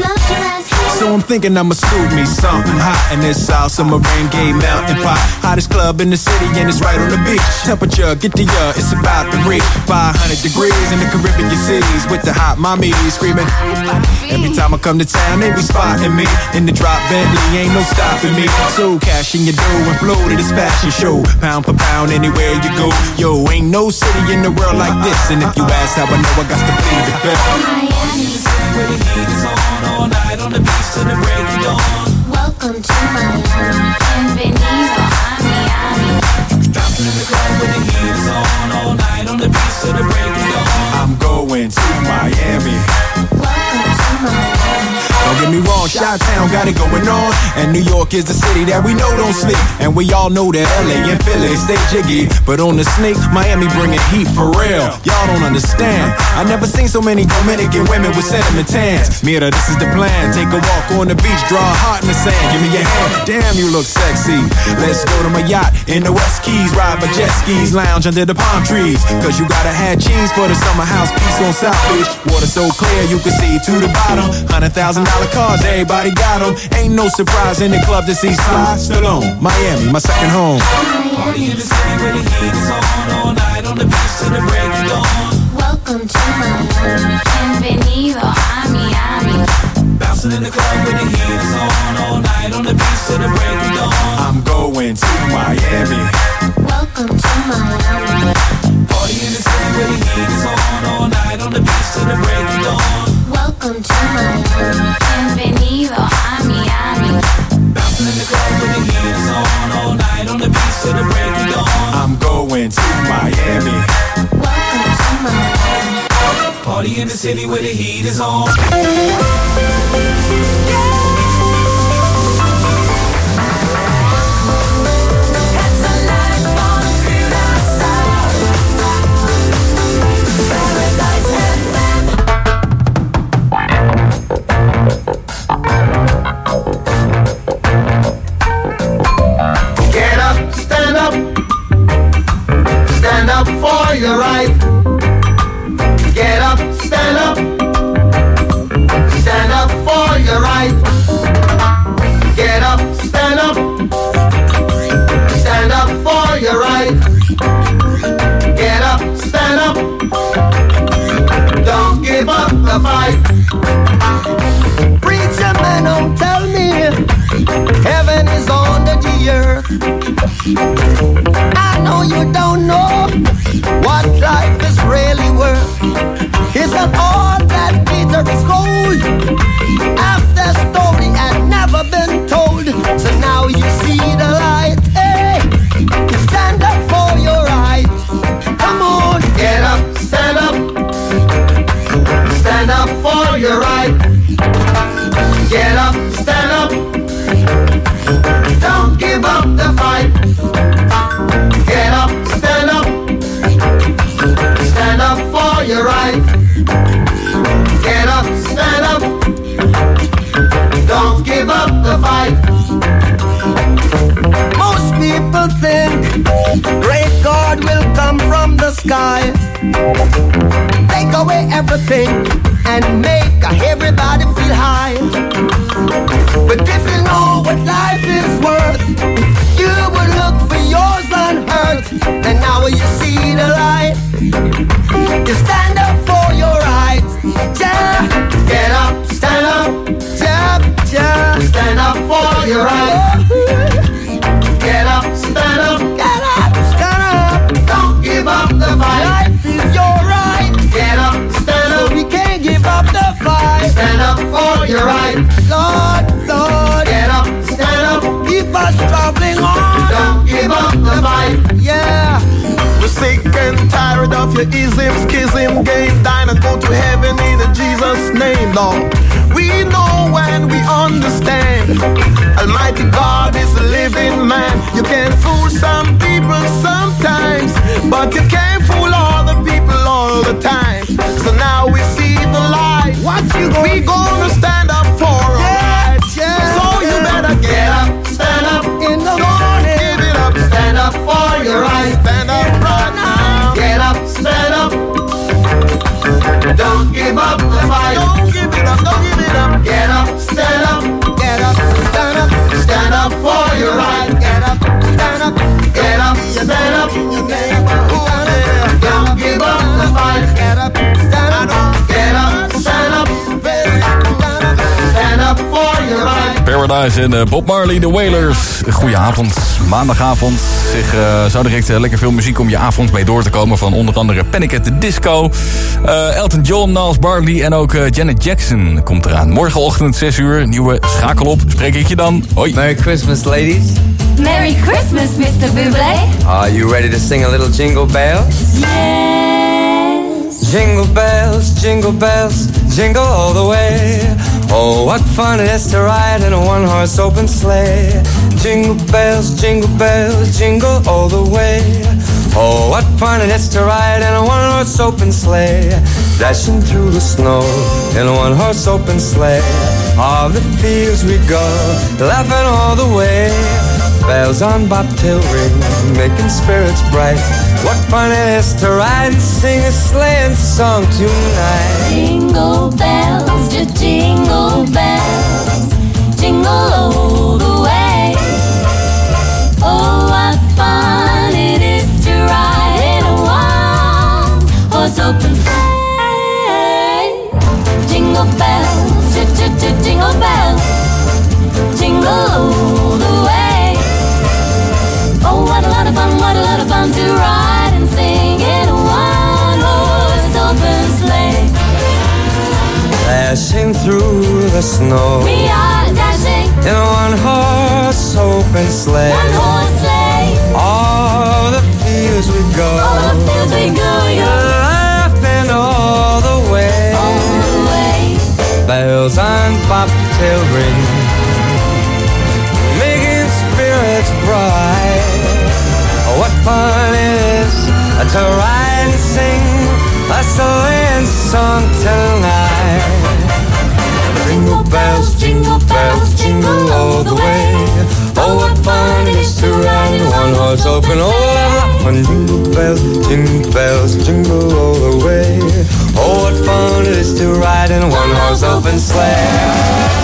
So I'm thinking I'ma scoop me something hot in this South Summer rain gay mountain pot. Hottest club in the city and it's right on the beach. Temperature, get the uh, it's about to reach five hundred degrees in the Caribbean cities with the hot mommy screaming. Every time I come to town, they be spotting me in the drop Bentley, ain't no stopping me. So cash in your dough and flow to this fashion show. Pound for pound, anywhere you go. Yo, ain't no city in the world like this. And if you ask how I know, I got to plead the fifth. Miami, the city where the heat is on, all night on the beach till the break of dawn. Welcome to Miami, bienvenido a Miami. Bouncing in the club where the heat is on, all night on the beach till the break of dawn. I'm going to Miami. Welcome to Miami. Don't get me wrong, Chi-Town got it going on, and New York is the city that we know don't sleep. And we all know that L A and Philly stay jiggy, but on the sneak, Miami bringing heat for real. Y'all don't understand. I never seen so many Dominican women with sentiment tans. Mira, this is the plan. Take a walk on the beach, draw a heart in the sand. Give me your hand. Damn, you look sexy. Let's go to my yacht in the West Keys, ride my jet skis, lounge under the palm trees. Cause you gotta have cheese for the summer house piece on South Beach. Water so clear you can see to the bottom. Hundred thousand dollar cars, everybody got them. Ain't no surprise in the club to see Sly Stallone. Miami, my second home. Party in the city where the heat is on, all night on the beach till the break of dawn. Welcome to Miami, bienvenido a Miami. Bouncing in the club where the heat is on, all night on the beach till the break of dawn. I'm going to Miami. Welcome to Miami. Party in the city where the heat is on, all night on the beach till the break of dawn. Welcome to Miami, bienvenido a Miami. Bouncing in the club where the heat is on, all night on the beach till the break of dawn. I'm going to Miami. Welcome to Miami. Party in the city where the heat is on. Preacher man, don't tell me heaven is under the earth. I know you don't know what life is really worth. Isn't all that glitter is gold? Half the story had never been told. So now you see the light. Hey, you stand up for your right. Come on, get up, stand up. Stand up for your right. Get up, stand up. Don't give up the fight. Get up, stand up. Stand up for your right. Get up, stand up. Don't give up the fight. Most people think great God will come from the sky, take away everything and make everybody feel high. But if you know what life is worth, you would look for yours on earth. And now you see the light. You stand up for your rights. Yeah. Get up, stand up. Yeah, yeah. Stand up for your rights. Get up, stand up. Get up, stand up. Don't give up the fight. Life is your right. Get up, stand up. We can't give up the fight. Stand up for your right. Lord, Lord. Get up, stand up. Keep us traveling on. Don't give up the fight. Yeah. We're sick and tired of your ism, schism, game, dine and go to heaven in Jesus' name, Lord. We know and we understand Almighty God is a living man. You can fool some people sometimes, but you can't fool all the people all the time. So now we see the light. What you gonna We gonna stand up for our yeah, rights. Yeah, so you yeah. better get, get up, stand up in the Don't morning. Give it up, stand up for your rights. Stand up right now. Get up, stand up. Don't give up the fight. Don't give it up, don't give it up. Get up, stand up. Get up, stand up. Stand up for your right. Get up, stand up. Get up, stand up. Don't give up the fight. Get up, stand up. Get up, stand up. Stand up for your right. Paradise en uh, Bob Marley, de Wailers. Goedenavond, maandagavond. Zeg, uh, zo direct uh, lekker veel muziek om je avond mee door te komen. Van onder andere Panic at the Disco, uh, Elton John, Niles Barkley en ook uh, Janet Jackson komt eraan. Morgenochtend zes uur, nieuwe Schakel op. Spreek ik je dan. Hoi. Merry Christmas, ladies. Merry Christmas, mister Bublé. Are you ready to sing a little jingle bells? Yes. Jingle bells, jingle bells, jingle all the way. Oh, what fun it is to ride in a one-horse open sleigh. Jingle bells, jingle bells, jingle all the way. Oh, what fun it is to ride in a one-horse open sleigh. Dashing through the snow in a one-horse open sleigh. All the fields we go, laughing all the way. Bells on bobtail ring, making spirits bright. What fun it is to ride and sing a sleighing song tonight. Jingle bells, just jingle bells, jingle all the way. Oh, what fun it is to ride in a one-horse open sleigh. Jingle bells, just jingle bells, jingle all the way. Oh, what a lot of fun, what a lot of fun to ride and sing in a one-horse open sleigh. Dashing through the snow, We are dashing in a one-horse open sleigh. one-horse sleigh. All the fields we go, All the fields we go, yo. laughing all the way. All the way. Bells on bobtail ring, making spirits bright. Oh, what fun it is to ride and sing a sleighing song tonight. Jingle bells, jingle bells, jingle all the way. Oh, what fun it is to ride in one horse open. Oh, what fun! Jingle bells, jingle bells, jingle all the way. Oh, what fun it is to ride in a one horse open sleigh.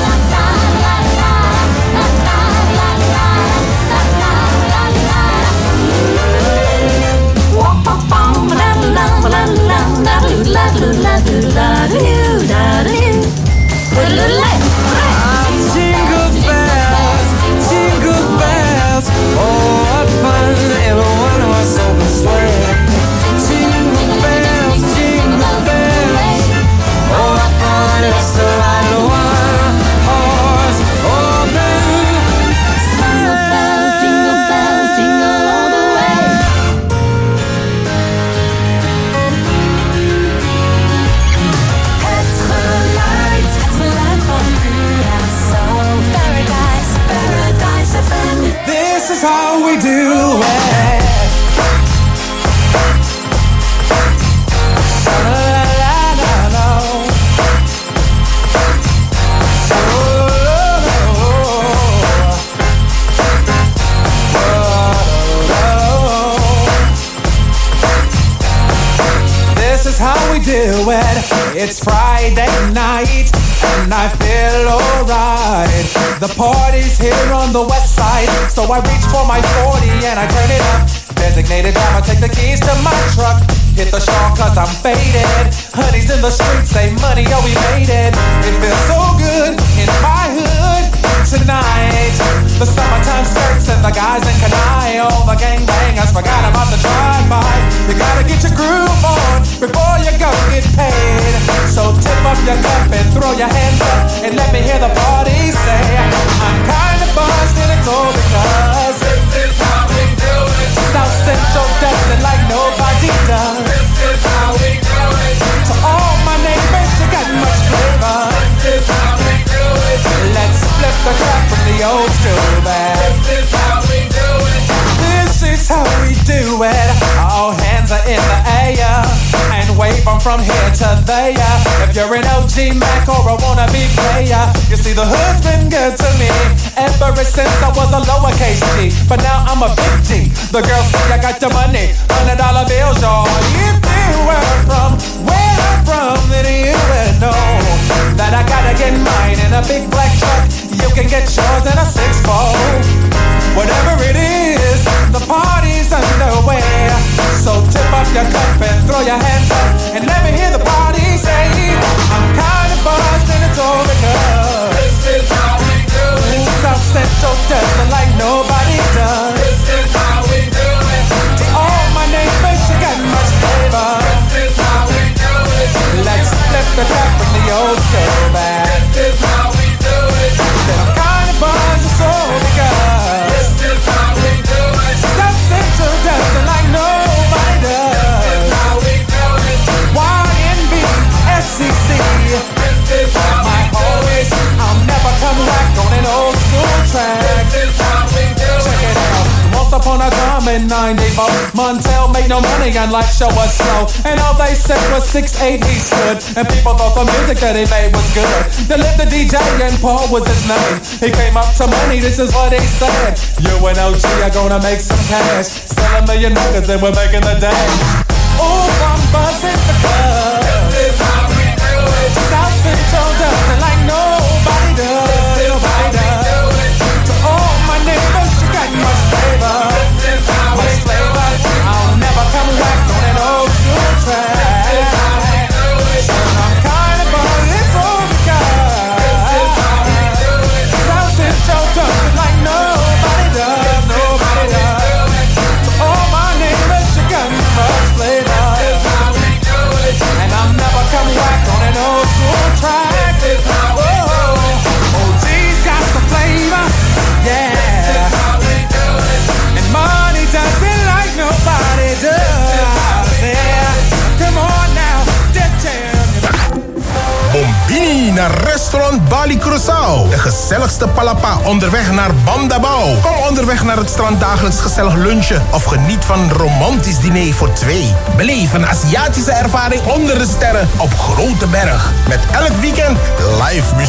It's Friday night and I feel alright. The party's here on the west side, so I reach for my forty and I turn it up. Designated driver, take the keys to my truck. Hit the shawl cause I'm faded. Honey's in the streets, say money, oh we made it. It feels so good in my hood tonight. The summertime skirts and the guys in Kanai. All the gangbangers forgot about the drive-by. You gotta get your groove on before you go get paid. So tip up your cup and throw your hands up and let me hear the party say, I'm kinda buzzed and it's all because this is how we do it. South Central does it like nobody does. This is how we do it. To all my neighbors, you got much flavor. This is how we do it. Let's flip the crap from the old school back. This is how we do it. This is how we do it. All hands are in the air and wave them from here to there. If you're an O G Mac or a wannabe player, you see the hood's been good to me ever since I was a lowercase G. But now I'm a big G. The girls say I got the money, hundred dollar bills, y'all. If you were from where I'm from, then you would know that I gotta get mine in a big black truck. You can get yours in a six four. Whatever it is, the party's underway. So tip up your cup and throw your hands up and let me hear the party say, I'm kinda buzzed and it's all because this is how we do it. South Central does it like nobody does. This is how we do it. To all my neighbors, you got much flavor. This is how we do it. Let's flip the crap from the old school back. This is how we do it. Said I'm kinda buzzed, it's all because this is how we do it. South Central does it like nobody does. This is how we do it. Y N B, S C C. This is how we do it. I'll never come back on an old school track. This is how we do it. Check it out. Once upon a time in ninety-four, Montel made no money and life show was slow. And all they said was six eight he stood. And people thought the music that he made was good. They lived the D J and Paul was his name. He came up to money, this is what he said. You and O G are gonna make some cash. Sell a million records and we're making the day. Oh, I'm buzzing because this is how we do it. South Central does it like nobody does. Nobody does. To all my neighbors, you got much flavor. This is how much flavor. I'll never come back on an old school track. This is how we do it. I'm kinda buzzed, it's all because this is how we do it. South Central does it like nobody does. Nobody does. To all my neighbors, you got much flavor. This is how we do it. And I'm never coming back on an old school track. This is how we do it. O G's got the flavor, yeah. This is how we do it. And money does it like nobody does. Yeah. Come on now, Def Jam. Bombini naar restaurant Bali Curaçao. De gezelligste palapa onderweg naar Bandabao. Kom onderweg naar het strand dagelijks gezellig lunchen. Of geniet van een romantisch diner voor twee. Beleef een Aziatische ervaring onder de sterren op Grote Berg. Met elk weekend live muziek.